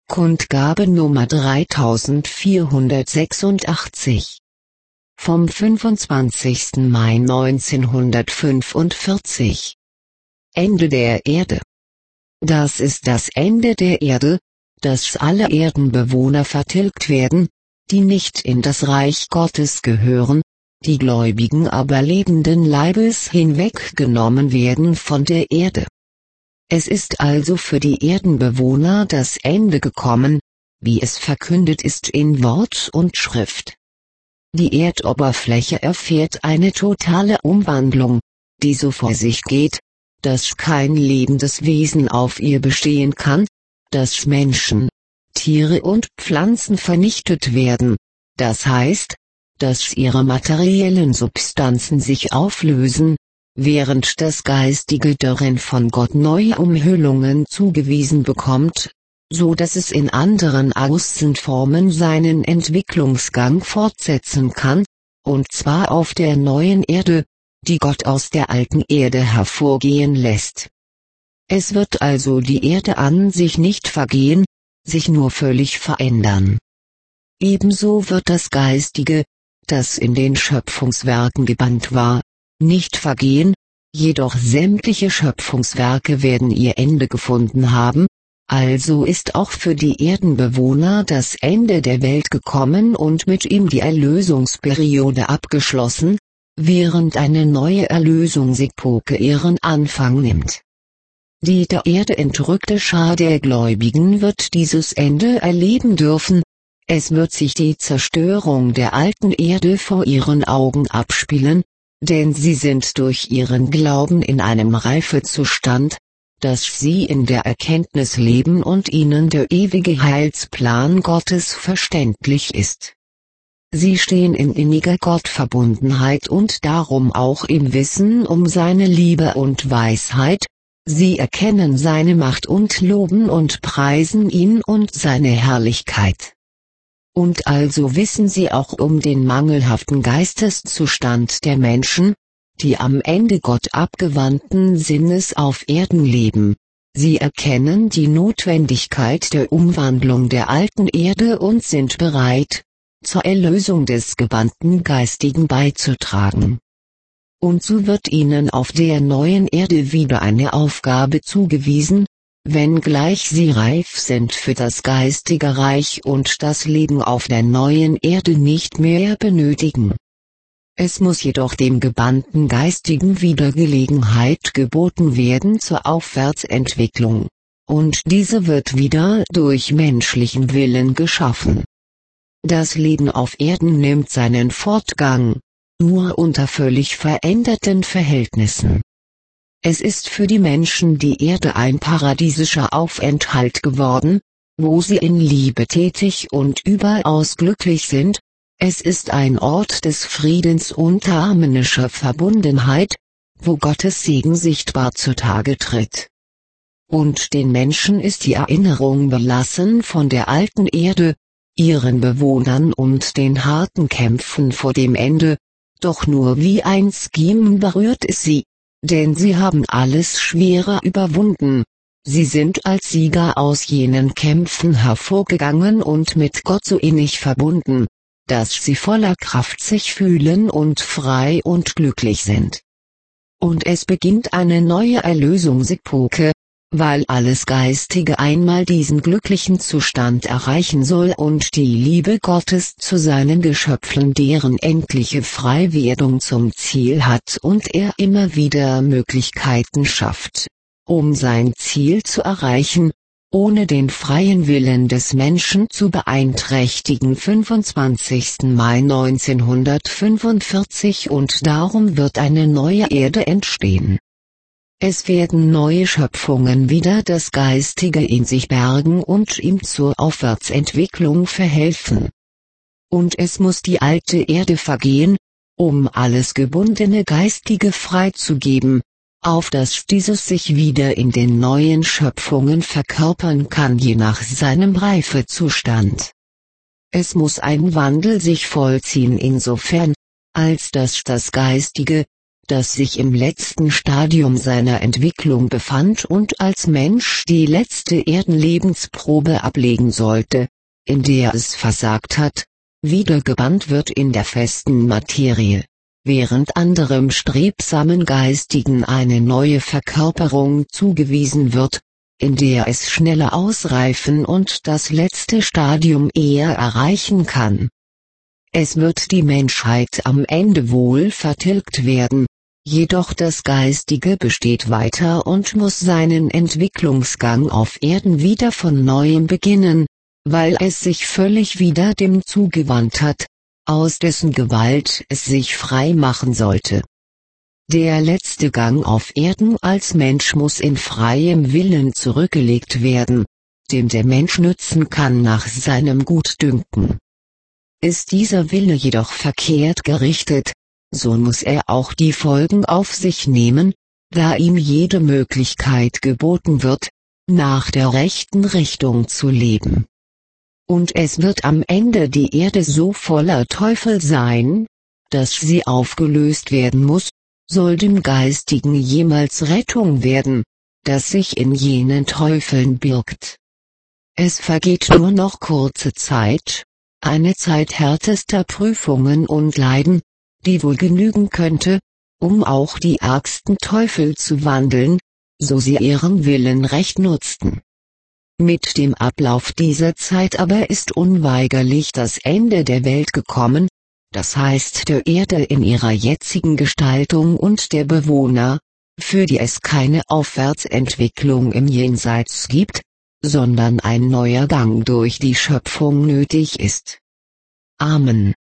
Kundgabe Nummer 3486 vom 25. Mai 1945. Ende der Erde. Das ist das Ende der Erde, dass alle Erdenbewohner vertilgt werden, die nicht in das Reich Gottes gehören, die Gläubigen aber lebenden Leibes hinweggenommen werden von der Erde. Es ist also für die Erdenbewohner das Ende gekommen, wie es verkündet ist in Wort und Schrift. Die Erdoberfläche erfährt eine totale Umwandlung, die so vor sich geht, dass kein lebendes Wesen auf ihr bestehen kann, dass Menschen, Tiere und Pflanzen vernichtet werden, das heißt, dass ihre materiellen Substanzen sich auflösen, während das Geistige darin von Gott neue Umhüllungen zugewiesen bekommt, so dass es in anderen Außenformen seinen Entwicklungsgang fortsetzen kann, und zwar auf der neuen Erde, die Gott aus der alten Erde hervorgehen lässt. Es wird also die Erde an sich nicht vergehen, sich nur völlig verändern. Ebenso wird das Geistige, das in den Schöpfungswerken gebannt war, nicht vergehen, jedoch sämtliche Schöpfungswerke werden ihr Ende gefunden haben, also ist auch für die Erdenbewohner das Ende der Welt gekommen und mit ihm die Erlösungsperiode abgeschlossen, während eine neue Erlösungsepoche ihren Anfang nimmt. Die der Erde entrückte Schar der Gläubigen wird dieses Ende erleben dürfen, es wird sich die Zerstörung der alten Erde vor ihren Augen abspielen, denn sie sind durch ihren Glauben in einem Reifezustand, dass sie in der Erkenntnis leben und ihnen der ewige Heilsplan Gottes verständlich ist. Sie stehen in inniger Gottverbundenheit und darum auch im Wissen um seine Liebe und Weisheit, sie erkennen seine Macht und loben und preisen ihn und seine Herrlichkeit. Und also wissen sie auch um den mangelhaften Geisteszustand der Menschen, die am Ende Gott abgewandten Sinnes auf Erden leben. Sie erkennen die Notwendigkeit der Umwandlung der alten Erde und sind bereit, zur Erlösung des gebannten Geistigen beizutragen. Und so wird ihnen auf der neuen Erde wieder eine Aufgabe zugewiesen, wenngleich sie reif sind für das geistige Reich und das Leben auf der neuen Erde nicht mehr benötigen. Es muss jedoch dem gebannten Geistigen wieder Gelegenheit geboten werden zur Aufwärtsentwicklung, und diese wird wieder durch menschlichen Willen geschaffen. Das Leben auf Erden nimmt seinen Fortgang, nur unter völlig veränderten Verhältnissen. Es ist für die Menschen die Erde ein paradiesischer Aufenthalt geworden, wo sie in Liebe tätig und überaus glücklich sind, es ist ein Ort des Friedens und harmonischer Verbundenheit, wo Gottes Segen sichtbar zutage tritt. Und den Menschen ist die Erinnerung belassen von der alten Erde, ihren Bewohnern und den harten Kämpfen vor dem Ende, doch nur wie ein Skiem berührt es sie. Denn sie haben alles Schwere überwunden, sie sind als Sieger aus jenen Kämpfen hervorgegangen und mit Gott so innig verbunden, dass sie voller Kraft sich fühlen und frei und glücklich sind. Und es beginnt eine neue Erlösungsepoche, weil alles Geistige einmal diesen glücklichen Zustand erreichen soll und die Liebe Gottes zu seinen Geschöpfen deren endliche Freiwerdung zum Ziel hat und er immer wieder Möglichkeiten schafft, um sein Ziel zu erreichen, ohne den freien Willen des Menschen zu beeinträchtigen. 25. Mai 1945 und darum wird eine neue Erde entstehen. Es werden neue Schöpfungen wieder das Geistige in sich bergen und ihm zur Aufwärtsentwicklung verhelfen. Und es muss die alte Erde vergehen, um alles gebundene Geistige freizugeben, auf dass dieses sich wieder in den neuen Schöpfungen verkörpern kann je nach seinem Reifezustand. Es muss ein Wandel sich vollziehen insofern, als dass das Geistige, das sich im letzten Stadium seiner Entwicklung befand und als Mensch die letzte Erdenlebensprobe ablegen sollte, in der es versagt hat, wieder gebannt wird in der festen Materie, während anderem strebsamen Geistigen eine neue Verkörperung zugewiesen wird, in der es schneller ausreifen und das letzte Stadium eher erreichen kann. Es wird die Menschheit am Ende wohl vertilgt werden, jedoch das Geistige besteht weiter und muss seinen Entwicklungsgang auf Erden wieder von neuem beginnen, weil es sich völlig wieder dem zugewandt hat, aus dessen Gewalt es sich frei machen sollte. Der letzte Gang auf Erden als Mensch muss in freiem Willen zurückgelegt werden, dem der Mensch nützen kann nach seinem Gutdünken. Ist dieser Wille jedoch verkehrt gerichtet, so muss er auch die Folgen auf sich nehmen, da ihm jede Möglichkeit geboten wird, nach der rechten Richtung zu leben. Und es wird am Ende die Erde so voller Teufel sein, dass sie aufgelöst werden muss, soll dem Geistigen jemals Rettung werden, das sich in jenen Teufeln birgt. Es vergeht nur noch kurze Zeit, eine Zeit härtester Prüfungen und Leiden, die wohl genügen könnte, um auch die ärgsten Teufel zu wandeln, so sie ihren Willen recht nutzten. Mit dem Ablauf dieser Zeit aber ist unweigerlich das Ende der Welt gekommen, das heißt der Erde in ihrer jetzigen Gestaltung und der Bewohner, für die es keine Aufwärtsentwicklung im Jenseits gibt, sondern ein neuer Gang durch die Schöpfung nötig ist. Amen.